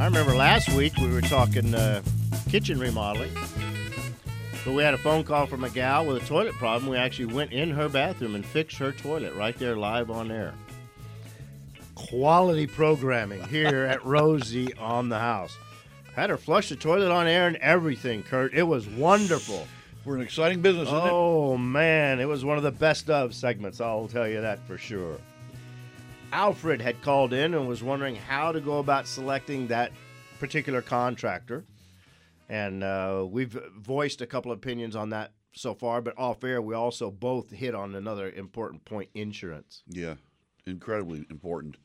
remember last week we were talking kitchen remodeling, but we had a phone call from a gal with a toilet problem. We actually went in her bathroom and fixed her toilet right there live on air. Quality programming here at Rosie on the House. Had her flush the toilet on air and everything, Kurt. It was wonderful. We're an exciting business, isn't it? Oh, man. It was one of the best of segments, I'll tell you that for sure. Alfred had called in and was wondering how to go about selecting that particular contractor. And we've voiced a couple of opinions on that so far, but off air, we also both hit on another important point, insurance. Yeah, incredibly important.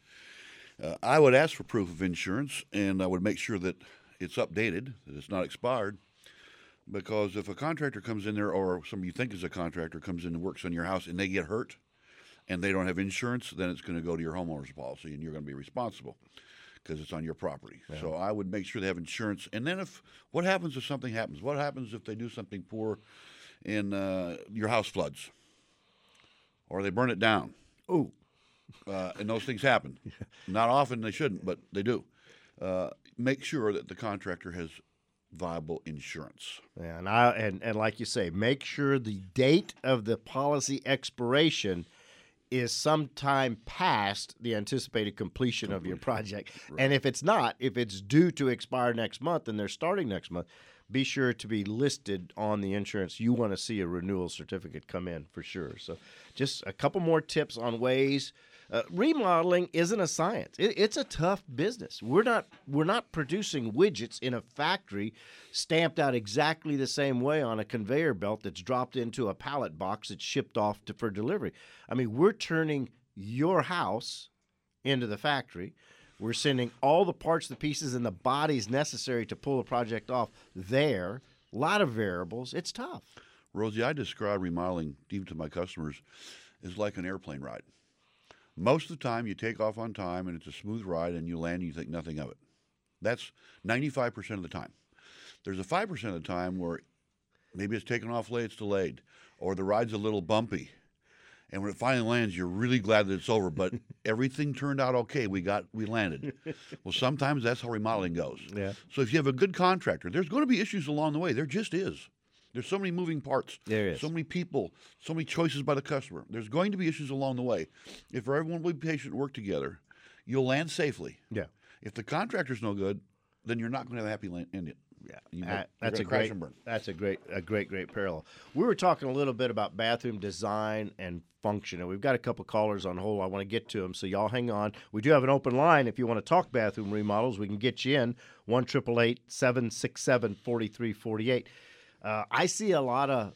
I would ask for proof of insurance, and I would make sure that it's updated, that it's not expired. Because if a contractor comes in there, or somebody you think is a contractor comes in and works on your house, and they get hurt, and they don't have insurance, then it's going to go to your homeowner's policy, and you're going to be responsible because it's on your property. Yeah. So I would make sure they have insurance. And then what happens if something happens? What happens if they do something poor and your house floods, or they burn it down? Ooh. And those things happen. Not often, they shouldn't, but they do. Make sure that the contractor has viable insurance. Yeah, and like you say, make sure the date of the policy expiration is sometime past the anticipated completion of your project. Right. And if it's not, if it's due to expire next month and they're starting next month, be sure to be listed on the insurance. You want to see a renewal certificate come in for sure. So just a couple more tips on ways. Remodeling isn't a science. It's a tough business. We're not producing widgets in a factory stamped out exactly the same way on a conveyor belt that's dropped into a pallet box that's shipped off for delivery. I mean, we're turning your house into the factory. We're sending all the parts, the pieces, and the bodies necessary to pull the project off there. A lot of variables. It's tough. Rosie, I describe remodeling, even to my customers, as like an airplane ride. Most of the time, you take off on time, and it's a smooth ride, and you land, and you think nothing of it. That's 95% of the time. There's a 5% of the time where maybe it's taken off late, it's delayed, or the ride's a little bumpy. And when it finally lands, you're really glad that it's over, but everything turned out okay. We landed. Well, sometimes that's how remodeling goes. Yeah. So if you have a good contractor, there's going to be issues along the way. There just is. There's so many moving parts. There is. So many people, so many choices by the customer. There's going to be issues along the way. If everyone will be patient and work together, you'll land safely. Yeah. If the contractor's no good, then you're not going to have a happy ending. Yeah. That's a great parallel. We were talking a little bit about bathroom design and function, and we've got a couple callers on hold. I want to get to them, so y'all hang on. We do have an open line. If you want to talk bathroom remodels, we can get you in, 1-888-767-4348. I see a lot of.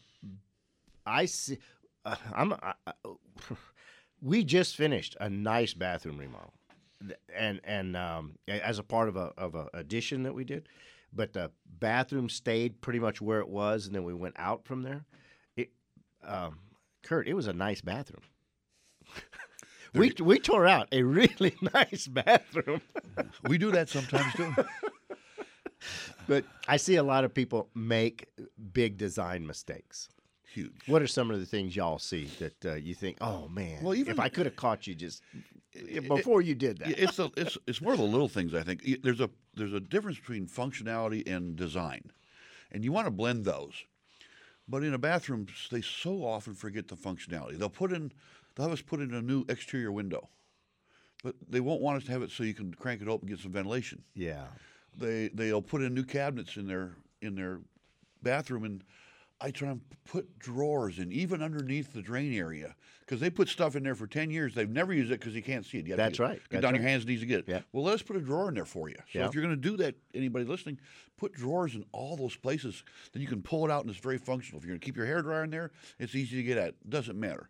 We just finished a nice bathroom remodel, and as a part of a addition that we did, but the bathroom stayed pretty much where it was, and then we went out from there. Kurt, it was a nice bathroom. we tore out a really nice bathroom. We do that sometimes too. But I see a lot of people make big design mistakes. Huge. What are some of the things y'all see that you think, oh, man, well, if I could have caught you just before you did that? It's more of the little things, I think. There's a difference between functionality and design, and you want to blend those. But in a bathroom, they so often forget the functionality. They'll have us put in a new exterior window, but they won't want us to have it so you can crank it open and get some ventilation. Yeah. They'll put in new cabinets in their bathroom, and I try and put drawers in, even underneath the drain area, because they put stuff in there for 10 years. They've never used it because you can't see it. That's right. Get down your hands and knees to get it. Yeah. Well, let us put a drawer in there for you. So if you're going to do that, anybody listening, put drawers in all those places. Then you can pull it out, and it's very functional. If you're going to keep your hairdryer in there, it's easy to get at. It doesn't matter.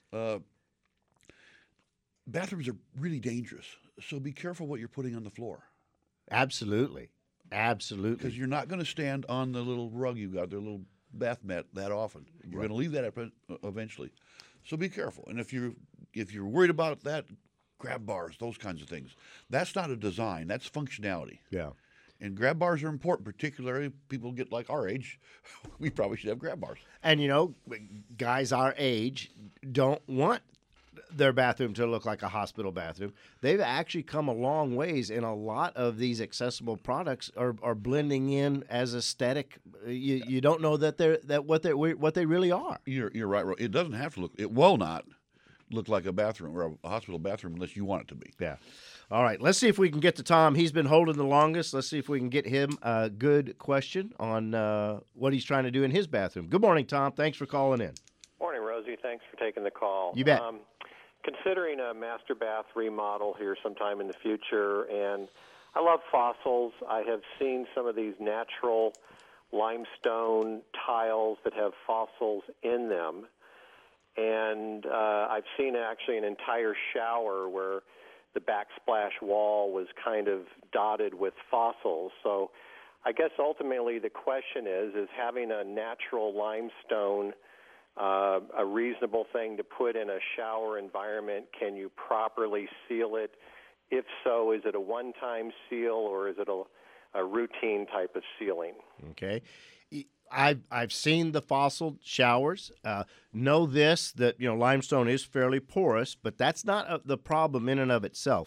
Bathrooms are really dangerous, so be careful what you're putting on the floor. Absolutely. Because you're not going to stand on the little rug you got, their little bath mat, that often. You're going to leave that eventually. So be careful. And if you're worried about that, grab bars, those kinds of things. That's not a design. That's functionality. Yeah. And grab bars are important, particularly people get like our age. We probably should have grab bars. And, guys our age don't want their bathroom to look like a hospital bathroom. They've actually come a long ways, and a lot of these accessible products are blending in as aesthetic. You don't know that what they really are. You're right. It doesn't have to look. It will not look like a bathroom or a hospital bathroom unless you want it to be. Yeah. All right. Let's see if we can get to Tom. He's been holding the longest. Let's see if we can get him a good question on what he's trying to do in his bathroom. Good morning, Tom. Thanks for calling in. Morning, Rosie. Thanks for taking the call. You bet. Considering a master bath remodel here sometime in the future, and I love fossils. I have seen some of these natural limestone tiles that have fossils in them, and I've seen actually an entire shower where the backsplash wall was kind of dotted with fossils. So I guess ultimately the question is having a natural limestone a reasonable thing to put in a shower environment? Can you properly seal it? If so, is it a one-time seal or is it a routine type of sealing? Okay. I've seen the fossil showers. Know this, that limestone is fairly porous, but that's not the problem in and of itself.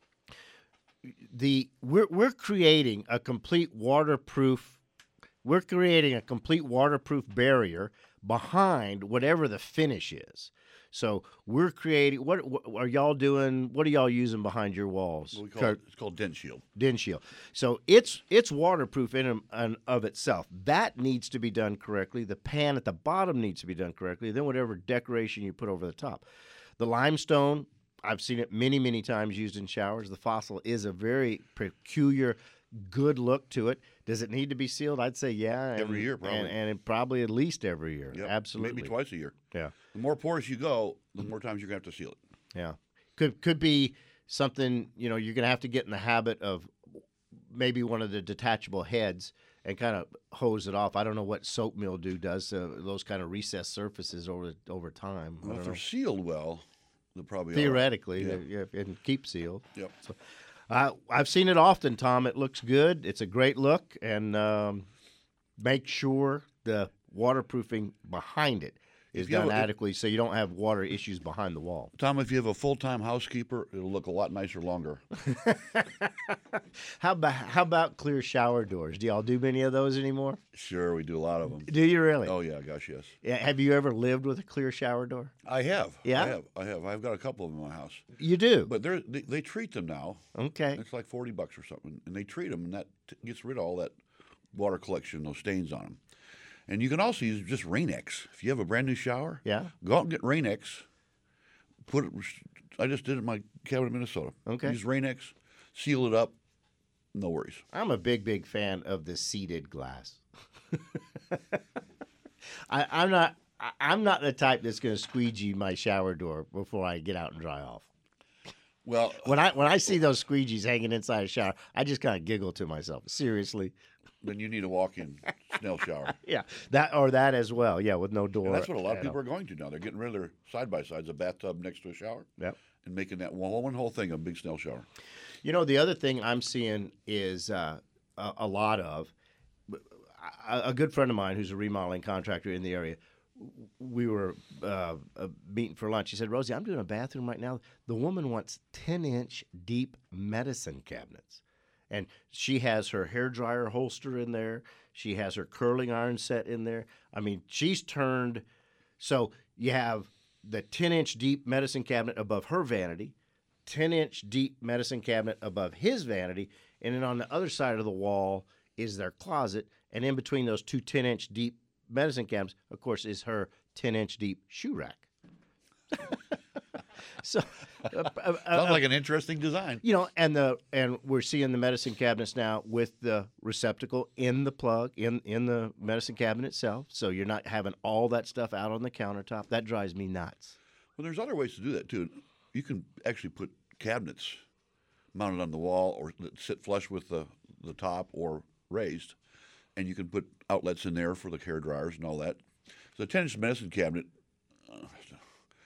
We're creating a complete waterproof. We're creating a complete waterproof barrier behind whatever the finish is. So we're creating. What are y'all doing? What are y'all using behind your walls? It's called Dent Shield. Dent Shield. So it's waterproof in and of itself. That needs to be done correctly. The pan at the bottom needs to be done correctly. Then whatever decoration you put over the top. The limestone, I've seen it many, many times used in showers. The fossil is a very peculiar, good look to it. Does it need to be sealed? I'd say yeah. Every year, probably. And probably at least every year. Yep. Absolutely. Maybe twice a year. Yeah. The more porous you go, the more times you're going to have to seal it. Yeah. Could be something, you're going to have to get in the habit of maybe one of the detachable heads and kind of hose it off. I don't know what soap mildew does to those kind of recessed surfaces over time. Well, if they're sealed well, they'll probably theoretically, yeah. And keep sealed. Yep. So, I've seen it often, Tom. It looks good. It's a great look, and make sure the waterproofing behind it is done adequately so you don't have water issues behind the wall. Tom, if you have a full-time housekeeper, it'll look a lot nicer longer. How about clear shower doors? Do y'all do many of those anymore? Sure, we do a lot of them. Do you really? Oh, yeah, gosh, yes. Yeah, have you ever lived with a clear shower door? I have. Yeah? I have. I've got a couple of them in my house. You do? But they treat them now. Okay. It's like $40 or something, and they treat them, and that gets rid of all that water collection, those stains on them. And you can also use just Rain-X. If you have a brand new shower, go out and get Rain-X. I just did it in my cabin in Minnesota. Okay. Use Rain-X, seal it up, no worries. I'm a big fan of the seated glass. I'm not the type that's going to squeegee my shower door before I get out and dry off. Well, when I see those squeegees hanging inside a shower, I just kind of giggle to myself. Seriously. Then you need a walk-in snail shower. Yeah, that as well. Yeah, with no door. And that's what a lot of people are going to now. They're getting rid of their side-by-sides, a bathtub next to a shower. Yep. And making that one whole thing a big snail shower. The other thing I'm seeing is a lot of a good friend of mine who's a remodeling contractor in the area. We were meeting for lunch. He said, Rosie, I'm doing a bathroom right now. The woman wants 10-inch deep medicine cabinets. And she has her hairdryer holster in there. She has her curling iron set in there. I mean, she's turned. So you have the 10-inch deep medicine cabinet above her vanity, 10-inch deep medicine cabinet above his vanity, and then on the other side of the wall is their closet. And in between those two 10-inch deep medicine cabinets, of course, is her 10-inch deep shoe rack. So, sounds like an interesting design. And we're seeing the medicine cabinets now with the receptacle in the plug in the medicine cabinet itself. So you're not having all that stuff out on the countertop. That drives me nuts. Well, there's other ways to do that too. You can actually put cabinets mounted on the wall or that sit flush with the top or raised, and you can put outlets in there for the hair dryers and all that. So the 10-inch medicine cabinet.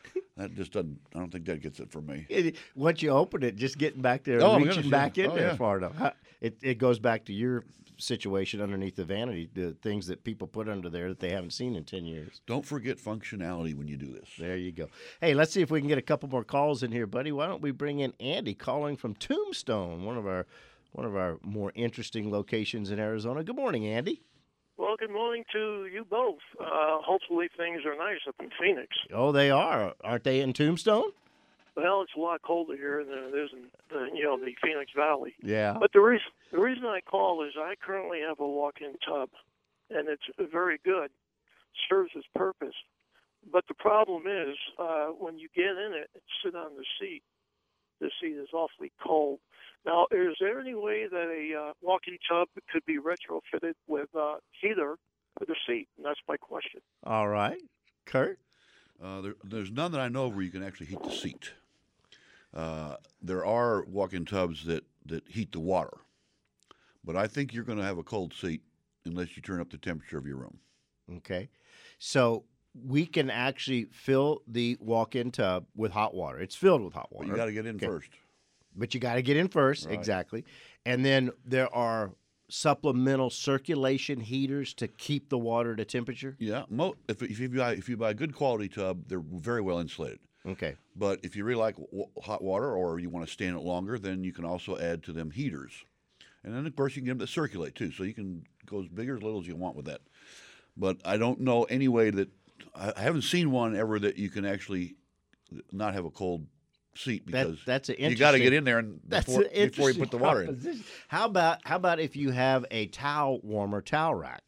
That just doesn't. I don't think that gets it for me. Once you open it, just getting back there, Oh, my reaching goodness, back yeah. in Oh, there yeah. far enough. It goes back to your situation underneath the vanity, the things that people put under there that they haven't seen in 10 years. Don't forget functionality when you do this. There you go. Hey, let's see if we can get a couple more calls in here, buddy. Why don't we bring in Andy calling from Tombstone, one of our more interesting locations in Arizona. Good morning, Andy. Well, good morning to you both. Hopefully things are nice up in Phoenix. Oh, they are. Aren't they in Tombstone? Well, it's a lot colder here than it is in the Phoenix Valley. Yeah. But the reason I call is I currently have a walk-in tub, and it's very good, serves its purpose. But the problem is when you get in it and sit on the seat is awfully cold. Now, is there any way that a walk-in tub could be retrofitted with heater for the seat? And that's my question. All right. Kurt? There's none that I know of where you can actually heat the seat. There are walk-in tubs that heat the water, but I think you're going to have a cold seat unless you turn up the temperature of your room. Okay. So we can actually fill the walk-in tub with hot water. It's filled with hot water. Well, you got to get in first. But you got to get in first, Right. exactly. And then there are supplemental circulation heaters to keep the water to temperature. Yeah, if you buy a good quality tub, they're very well insulated. Okay. But if you really like hot water or you want to stay in it longer, then you can also add to them heaters. And then, of course, you can get them to circulate, too. So you can go as big or as little as you want with that. But I don't know any way that – I haven't seen one ever that you can actually not have a cold seat because that's an you got to interesting- get in there before you put the water in. in. How about if you have a towel warmer towel rack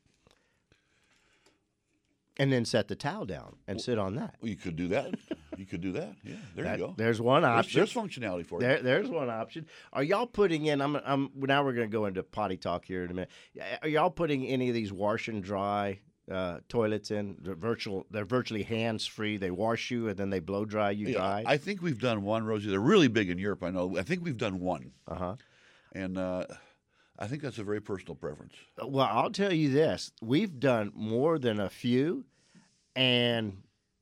and then set the towel down and sit on that? Well, you could do that. You could do that. Yeah, there you go. There's one option. There's functionality for you. There's one option. Are y'all putting in? Now we're going to go into potty talk here in a minute. Are y'all putting any of these wash and dry toilets in? They're virtually hands free. They wash you and then they blow dry you dry. I think we've done one, Rosie. They're really big in Europe. I know. I think we've done one. And I think that's a very personal preference. Well, I'll tell you this: we've done more than a few, and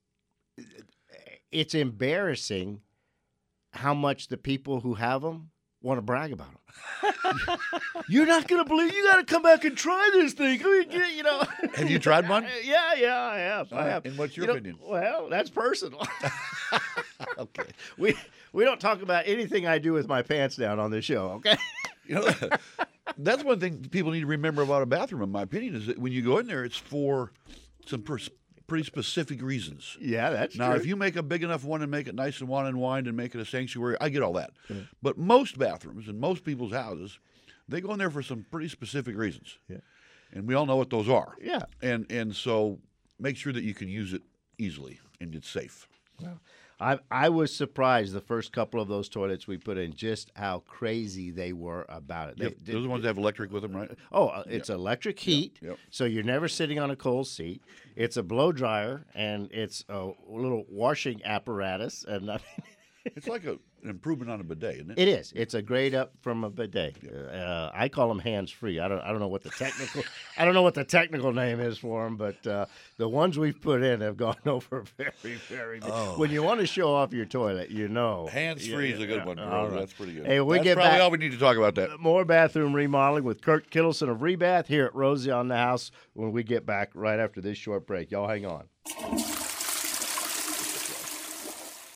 it's embarrassing how much the people who have them want to brag about them. You're not going to believe. You got to come back and try this thing. You know. Have you tried one? Yeah, I have. I have. And what's your opinion? Well, that's personal. Okay. We don't talk about anything I do with my pants down on this show. Okay. You know, that's one thing people need to remember about a bathroom, in my opinion, is that when you go in there, it's for some pretty specific reasons. Yeah, that's Now, true. if you make a big enough one and make it nice and one-and-wined and make it a sanctuary, I get all that. But most bathrooms in most people's houses, they go in there for some pretty specific reasons. Yeah. And we all know what those are. Yeah. And so make sure that you can use it easily and it's safe. I was surprised the first couple of those toilets we put in just how crazy they were about it. Yep. Those are the ones that have electric with them, right? It's electric heat, Yep. so you're never sitting on a cold seat. It's a blow dryer, and it's a little washing apparatus. And I mean, It's like an improvement on a bidet, isn't it? it is. It's a grade up from a bidet. I call them hands free. I don't know what the technical name is for them, but the ones we've put in have gone over very, very. When you want to show off your toilet, you know. Hands free is a good one. All right. That's pretty good. Hey, we That's get probably back- all we need to talk about that. More bathroom remodeling with Kurt Kittleson of Rebath here at Rosie on the House when we get back right after this short break. Y'all hang on.